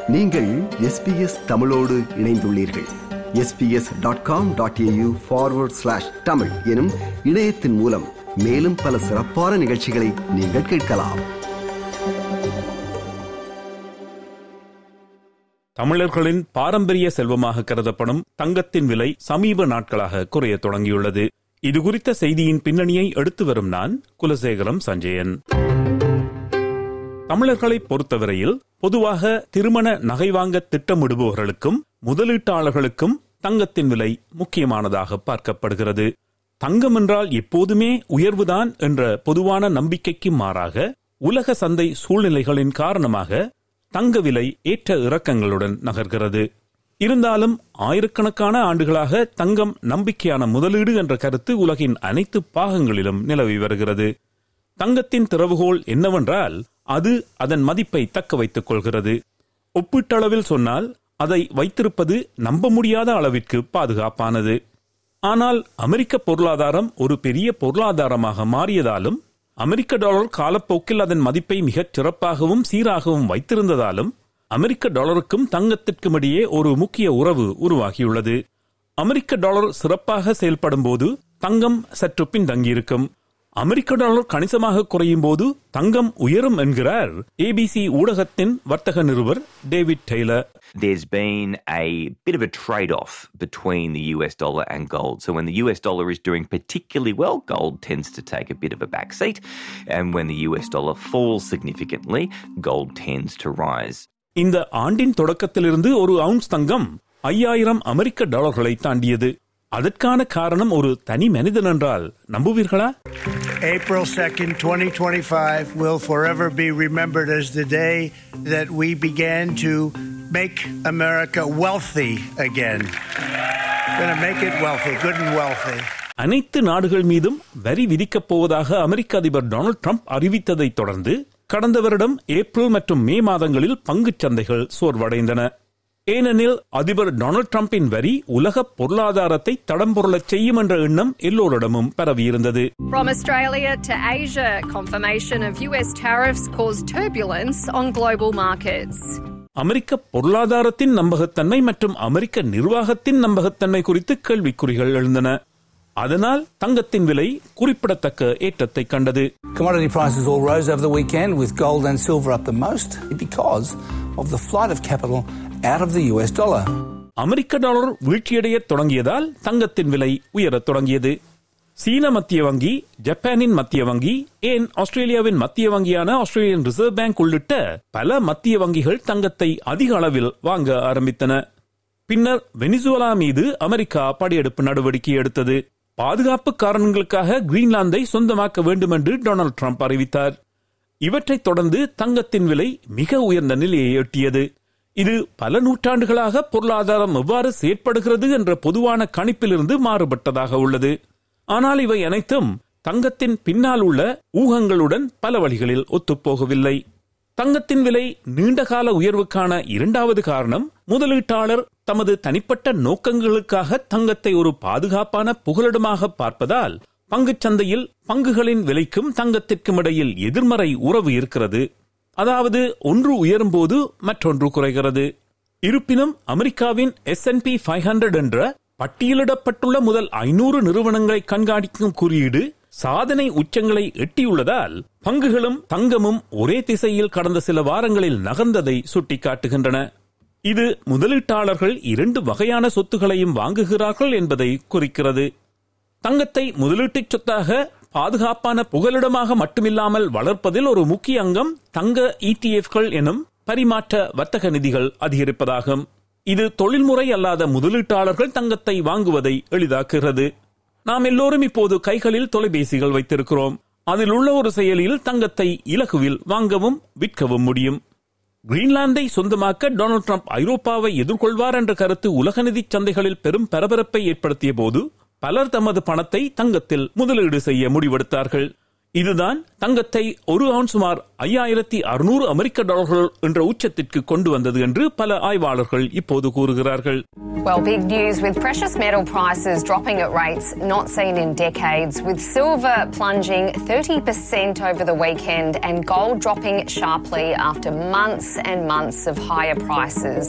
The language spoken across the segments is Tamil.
நீங்கள் SBS தமிழோடு இணைந்துள்ளீர்கள். sbs.com.au/tamil எனும் இணையத்தின் மூலம் மேலும் பல சிறப்பான நிகழ்ச்சிகளை நீங்கள் கேட்கலாம். தமிழர்களின் பாரம்பரிய செல்வமாக கருதப்படும் தங்கத்தின் விலை சமீப நாட்களாக குறைய தொடங்கியுள்ளது. இது குறித்த செய்தியின் பின்னணியை எடுத்து வரும் நான் குலசேகரம் சஞ்சயன். தமிழர்களை பொறுத்தவரையில் பொதுவாக திருமண நகை வாங்க திட்டமிடுபவர்களுக்கும் முதலீட்டாளர்களுக்கும் தங்கத்தின் விலை முக்கியமானதாக பார்க்கப்படுகிறது. தங்கம் என்றால் எப்போதுமே உயர்வுதான் என்ற பொதுவான நம்பிக்கைக்கு மாறாக உலக சந்தை சூழ்நிலைகளின் காரணமாக தங்க விலை ஏற்ற இறக்கங்களுடன் நகர்கிறது. இருந்தாலும் ஆயிரக்கணக்கான ஆண்டுகளாக தங்கம் நம்பிக்கையான முதலீடு என்ற கருத்து உலகின் அனைத்து பாகங்களிலும் நிலவி வருகிறது. தங்கத்தின் திறவுகோல் என்னவென்றால் அது அதன் மதிப்பை தக்க வைத்துக் கொள்கிறது. ஒப்பீட்டளவில் சொன்னால் அதை வைத்திருப்பது நம்ப முடியாத அளவிற்கு பாதுகாப்பானது. ஆனால் அமெரிக்க பொருளாதாரம் ஒரு பெரிய பொருளாதாரமாக மாறியதாலும் அமெரிக்க டாலர் காலப்போக்கில் அதன் மதிப்பை மிகச் சிறப்பாகவும் சீராகவும் வைத்திருந்ததாலும் அமெரிக்க டாலருக்கும் தங்கத்திற்கும் இடையே ஒரு முக்கிய உறவு உருவாகியுள்ளது. அமெரிக்க டாலர் சிறப்பாக செயல்படும் போது தங்கம் சற்று பின்தங்கியிருக்கும். அமெரிக்க டாலர் கணிசமாக குறையும் போது தங்கம் உயரும் என்கிறார் ஏபிசி ஊடகத்தின் வர்த்தக நிருபர் David Taylor. There's been a bit of a trade-off between the US dollar and gold. So when the US dollar is doing particularly well, gold tends to take a bit of a backseat. And when the US dollar falls significantly, gold tends to rise. இந்த ஆண்டின் தொடக்கத்திலிருந்து ஒரு அவுன்ஸ் தங்கம் 5000 அமெரிக்க டாலர்களை தாண்டியது. அதற்கான காரணம் ஒரு தனி மனிதன் என்றால் நம்புவீர்களா? April 2nd, 2025 will forever be remembered as the day that we began to make America wealthy again. Going to make it wealthy, good and wealthy. அனைத்து நாடுகள் மீதும் வரி விதிக்கப் போவதாக அமெரிக்க அதிபர் டொனால்ட் ட்ரம்ப் அறிவித்ததை தொடர்ந்து கடந்த வருடம் ஏப்ரல் மற்றும் மே மாதங்களில் பங்குச் சந்தைகள் சோர்வடைந்தன. ஏனெனில் அதிபர் டொனால்ட் ட்ரம்பின் வரி உலக பொருளாதாரத்தை தடம்பொருளச் செய்யும் என்ற எண்ணம் எல்லோரிடமும் பரவியிருந்தது. From Australia to Asia, confirmation of US tariffs caused turbulence on global markets. அமெரிக்க பொருளாதாரத்தின் நம்பகத்தன்மை மற்றும் அமெரிக்க நிர்வாகத்தின் நம்பகத்தன்மை குறித்து கேள்விக்குறிகள் எழுந்தன. அதனால் தங்கத்தின் விலை குறிப்பிடத்தக்க ஏற்றத்தை கண்டது. Commodity prices all rose over the weekend with gold and silver up the most because of the flight of capital out of the US dollar. அமெரிக்க டாலர் வீழ்ச்சியடைய தொடங்கியதால் தங்கத்தின் விலை உயரத் தொடங்கியது. சீன மத்திய வங்கி, ஜப்பானின் மத்திய வங்கி, ஏன் ஆஸ்திரேலியாவின் மத்திய வங்கியான ஆஸ்திரேலியன் ரிசர்வ் பேங்க் உள்ளிட்ட பல மத்திய வங்கிகள் தங்கத்தை அதிக அளவில் வாங்க ஆரம்பித்தன. பின்னர் வெனிசுவேலா மீது அமெரிக்கா படையெடுப்பு நடவடிக்கை எடுத்தது. பாதுகாப்பு காரணங்களுக்காக கிரீன்லாந்தை சொந்தமாக்க வேண்டும் என்று டொனால்ட் ட்ரம்ப் அறிவித்தார். இவற்றைத் தொடர்ந்து தங்கத்தின் விலை மிக உயர்ந்த நிலையை எட்டியது. இது பல நூற்றாண்டுகளாக பொருளாதாரம் எவ்வாறு செயற்படுகிறது என்ற பொதுவான கணிப்பிலிருந்து மாறுபட்டதாக உள்ளது. ஆனால் இவை அனைத்தும் தங்கத்தின் பின்னால் உள்ள ஊகங்களுடன் பல வழிகளில் ஒத்துப்போகவில்லை. தங்கத்தின் விலை நீண்டகால உயர்வுக்கான இரண்டாவது காரணம் முதலீட்டாளர் தமது தனிப்பட்ட நோக்கங்களுக்காக தங்கத்தை ஒரு பாதுகாப்பான புகலிடமாக பார்ப்பதால் பங்குச் சந்தையில் பங்குகளின் விலைக்கும் தங்கத்திற்கும் இடையில் எதிர்மறை உறவு இருக்கிறது. அதாவது ஒன்று உயரும் போது மற்றொன்று குறைகிறது. இருப்பினும் அமெரிக்காவின் S&P 500 என்ற பட்டியலிடப்பட்டுள்ள முதல் 500 நிறுவனங்களை கண்காணிக்கும் குறியீடு சாதனை உச்சங்களை எட்டியுள்ளதால் பங்குகளும் தங்கமும் ஒரே திசையில் கடந்த சில வாரங்களில் நகர்ந்ததை சுட்டிக்காட்டுகின்றன. இது முதலீட்டாளர்கள் 2 வகையான சொத்துக்களையும் வாங்குகிறார்கள் என்பதை குறிக்கிறது. தங்கத்தை முதலீட்டுச் சொத்தாக பாதுகாப்பான புகலிடமாக மட்டுமில்லாமல் வளர்ப்பதில் ஒரு முக்கிய அங்கம் தங்க ETFகள் எனும் பரிமாற்ற வர்த்தக நிதிகள் அதிகரிப்பதாகும். இது தொழில்முறை அல்லாத முதலீட்டாளர்கள் தங்கத்தை வாங்குவதை எளிதாக்குகிறது. நாம் எல்லோரும் இப்போது கைகளில் தொலைபேசிகள் வைத்திருக்கிறோம். அதில் உள்ள ஒரு செயலியில் தங்கத்தை இலகுவில் வாங்கவும் விற்கவும் முடியும். கிரீன்லாந்தை சொந்தமாக்க டொனால்ட் ட்ரம்ப் ஐரோப்பாவை எதிர்கொள்வார் என்ற கருத்து உலக நிதி சந்தைகளில் பெரும் பரபரப்பை ஏற்படுத்திய போது பலர் தமது பணத்தை தங்கத்தில் முதலீடு செய்ய முடிவெடுத்தார்கள். இதுதான் தங்கத்தை ஒரு அவுன்ஸ் சுமார் 5600 அமெரிக்க டாலர்கள் என்ற உச்சத்திற்கு கொண்டு வந்தது என்று பல ஆய்வாளர்கள் இப்போது கூறுகிறார்கள். Well, big news with precious metal prices dropping at rates not seen in decades, with silver plunging 30% over the weekend and gold dropping sharply after months and months of higher prices.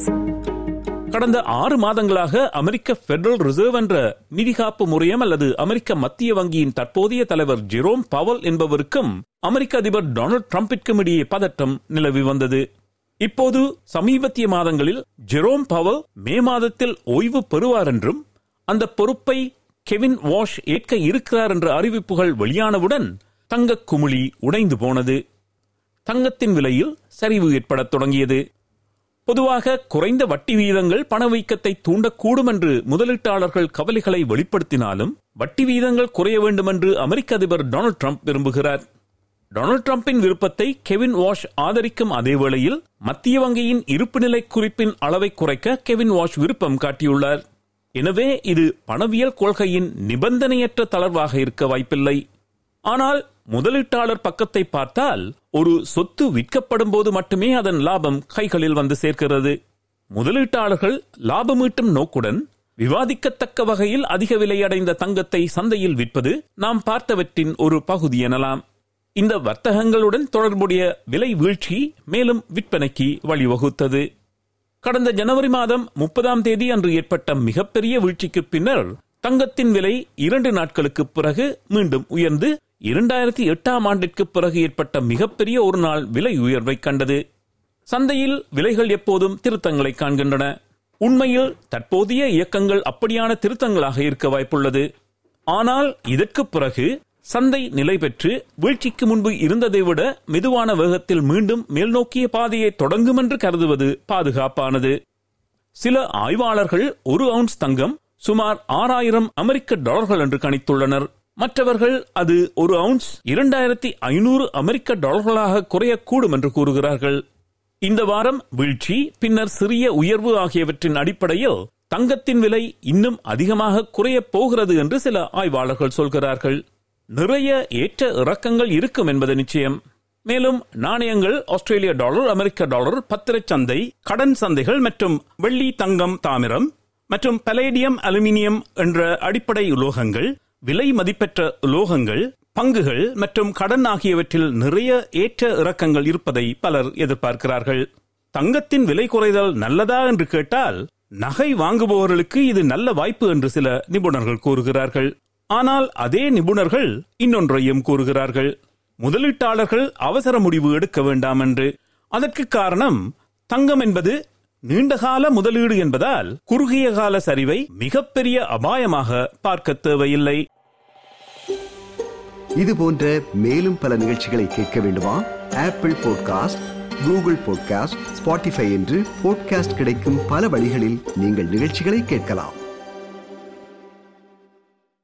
கடந்த 6 மாதங்களாக அமெரிக்க பெடரல் ரிசர்வ் என்ற நிதிகாப்பு முறையம் அல்லது அமெரிக்க மத்திய வங்கியின் தற்போதைய தலைவர் ஜெரோம் பவல் என்பவருக்கும் அமெரிக்க அதிபர் டொனால்ட் ட்ரம்பிற்கும் இடையே பதட்டம் நிலவி வந்தது. இப்போது சமீபத்திய மாதங்களில் ஜெரோம் பவல் மே மாதத்தில் ஓய்வு பெறுவார் என்றும் அந்த பொறுப்பை கெவின் வாஷ் ஏற்க இருக்கிறார் என்ற அறிவிப்புகள் வெளியானவுடன் தங்க குமிழி உடைந்து போனது. தங்கத்தின் விலையில் சரிவு ஏற்படத் தொடங்கியது. பொதுவாக குறைந்த வட்டி வீதங்கள் பணவீக்கத்தை தூண்டக்கூடும் என்று முதலீட்டாளர்கள் கவலைகளை வெளிப்படுத்தினாலும் வட்டி வீதங்கள் குறைய வேண்டும் என்று அமெரிக்க அதிபர் டொனால்ட் ட்ரம்ப் விரும்புகிறார். டொனால்ட் ட்ரம்பின் விருப்பத்தை கெவின் வாஷ் ஆதரிக்கும் அதே வேளையில் மத்திய வங்கியின் இருப்பு நிலை குறிப்பின் அளவை குறைக்க கெவின் வாஷ் விருப்பம் காட்டியுள்ளார். எனவே இது பணவியல் கொள்கையின் நிபந்தனையற்ற தளர்வாக இருக்க வாய்ப்பில்லை. ஆனால் முதலீட்டாளர் பக்கத்தை பார்த்தால் ஒரு சொத்து விற்கப்படும் போது மட்டுமே அதன் லாபம் கைகளில் வந்து சேர்க்கிறது. முதலீட்டாளர்கள் லாபம் ஈட்டும் நோக்குடன் விவாதிக்கத்தக்க வகையில் அதிக விலையடைந்த தங்கத்தை சந்தையில் விற்பது நாம் பார்த்தவற்றின் ஒரு பகுதி எனலாம். இந்த வர்த்தகங்களுடன் தொடர்புடைய விலை வீழ்ச்சி மேலும் விற்பனைக்கு வழிவகுத்தது. கடந்த ஜனவரி மாதம் 30ஆம் தேதி அன்று ஏற்பட்ட மிகப்பெரிய வீழ்ச்சிக்கு பின்னர் தங்கத்தின் விலை 2 நாட்களுக்கு பிறகு மீண்டும் உயர்ந்து 2008ஆம் ஆண்டிற்கு பிறகு ஏற்பட்ட மிகப்பெரிய ஒரு நாள் விலை உயர்வை கண்டது. சந்தையில் விலைகள் எப்போதும் திருத்தங்களை காண்கின்றன. உண்மையில் தற்போதைய இயக்கங்கள் அப்படியான திருத்தங்களாக இருக்க வாய்ப்புள்ளது. ஆனால் இதற்கு பிறகு சந்தை நிலை பெற்று வீழ்ச்சிக்கு முன்பு இருந்ததை விட மெதுவான வேகத்தில் மீண்டும் மேல்நோக்கிய பாதையை தொடங்கும் என்று கருதுவது பாதுகாப்பானது. சில ஆய்வாளர்கள் ஒரு அவுன்ஸ் தங்கம் சுமார் 6000 அமெரிக்க டாலர்கள் என்று கணித்துள்ளனர். மற்றவர்கள் அது ஒரு அவுன்ஸ் 2500 அமெரிக்க டாலர்களாக குறையக்கூடும் என்று கூறுகிறார்கள். இந்த வாரம் வீழ்ச்சி பின்னர் சிறிய உயர்வு ஆகியவற்றின் அடிப்படையில் தங்கத்தின் விலை இன்னும் அதிகமாக குறையப் போகிறது என்று சில ஆய்வாளர்கள் சொல்கிறார்கள். நிறைய ஏற்ற இறக்கங்கள் இருக்கும் என்பது நிச்சயம். மேலும் நாணயங்கள், ஆஸ்திரேலிய டாலர், அமெரிக்க டாலர், பத்திரச் சந்தை, கடன் சந்தைகள் மற்றும் வெள்ளி, தங்கம், தாமிரம் மற்றும் பலேடியம், அலுமினியம் என்ற அடிப்படை உலோகங்கள், விலை மதிப்பெற்ற உலோகங்கள், பங்குகள் மற்றும் கடன் ஆகியவற்றில் நிறைய ஏற்ற இறக்கங்கள் இருப்பதை பலர் எதிர்பார்க்கிறார்கள். தங்கத்தின் விலை குறைதல் நல்லதா என்று கேட்டால் நகை வாங்குபவர்களுக்கு இது நல்ல வாய்ப்பு என்று சில நிபுணர்கள் கூறுகிறார்கள். ஆனால் அதே நிபுணர்கள் இன்னொன்றையும் கூறுகிறார்கள். முதலீட்டாளர்கள் அவசர முடிவு எடுக்க வேண்டாம் என்று. அதற்கு காரணம் தங்கம் என்பது நீண்டகால முதலீடு என்பதால் குறுகிய கால சரிவை மிகப்பெரிய அபாயமாக பார்க்க தேவையில்லை. இது போன்ற மேலும் பல நிகழ்ச்சிகளை கேட்க வேண்டுமா? Apple podcast, Google podcast, Spotify என்று பாட்காஸ்ட் கிடைக்கும் பல வழிகளில் நீங்கள் நிகழ்ச்சிகளை கேட்கலாம்.